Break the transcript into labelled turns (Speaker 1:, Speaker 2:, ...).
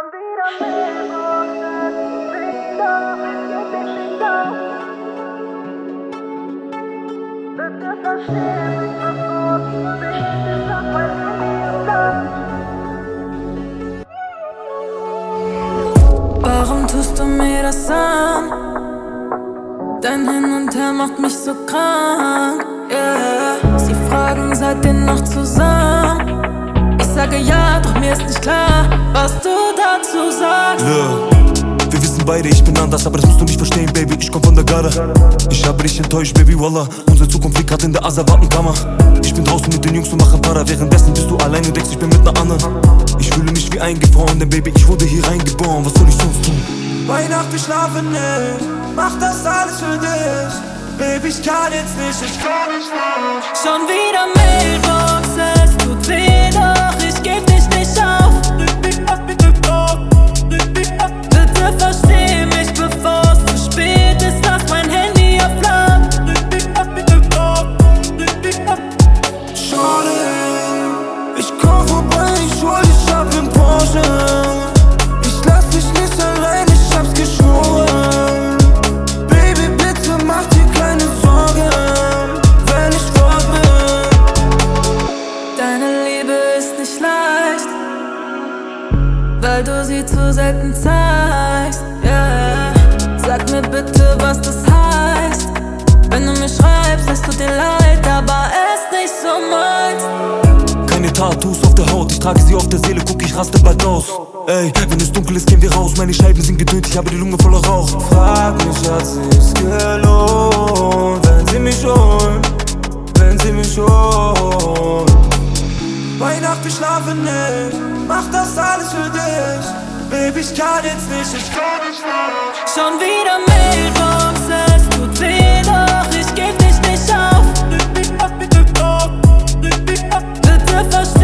Speaker 1: wieder Mailboxen, wieder, geht nicht auf. Bitte versteh mich, bevor ich auf mein Handy.
Speaker 2: Warum tust du mir das an? Dein Hin und Her macht mich so krank, yeah. Sie fragen, seid ihr noch zusammen? Ich sage ja, doch mir ist nicht klar, was du dazu sagst.
Speaker 3: Look, wir wissen beide, ich bin anders, aber das musst du nicht verstehen, Baby, ich komm von der Garde. Ich habe dich enttäuscht, Baby, wallah. Unsere Zukunft liegt grad in der Asservatenkammer. Ich bin draußen mit den Jungs und mache Para. Währenddessen bist du allein und denkst, ich bin mit ner anderen. Ich fühle mich wie eingefroren, denn Baby, ich wurde hier reingeboren. Was soll ich sonst tun?
Speaker 4: Weihnacht, wir schlafen nicht, mach das alles für dich. Baby, ich kann jetzt nicht, ich kann nicht mehr.
Speaker 2: Schon wieder Mailbox, es tut weh, doch ich geb dich nicht auf. Bitte versteh mich, bevor es zu spät ist, lass mein Handy auf laut.
Speaker 4: Schade, ich komm vorbei, ich hol dich ab im Porsche. Ich lass dich nicht allein, ich hab's geschworen. Baby, bitte mach dir keine Sorgen, wenn ich fort bin.
Speaker 2: Deine Liebe ist nicht leicht, weil du sie zu selten zeigst, yeah. Sag mir bitte, was das heißt. Wenn du mir schreibst, es tut dir leid, aber es nicht so meins.
Speaker 3: Keine Tattoos auf der Haut, ich trage sie auf der Seele, guck, ich raste bald aus. Ey, wenn es dunkel ist, gehen wir raus, meine Scheiben sind gedönt, ich habe die Lunge voller Rauch.
Speaker 4: Frag mich, hat sich's gelohnt, wenn sie mich holen, wenn sie mich holen. Weihnacht, wir schlafen nicht, mach das alles für dich. Baby, ich kann jetzt nicht, ich kann nicht mehr.
Speaker 2: Schon wieder Mailbox, es tut weh, doch ich geb dich nicht auf. Bitte versteh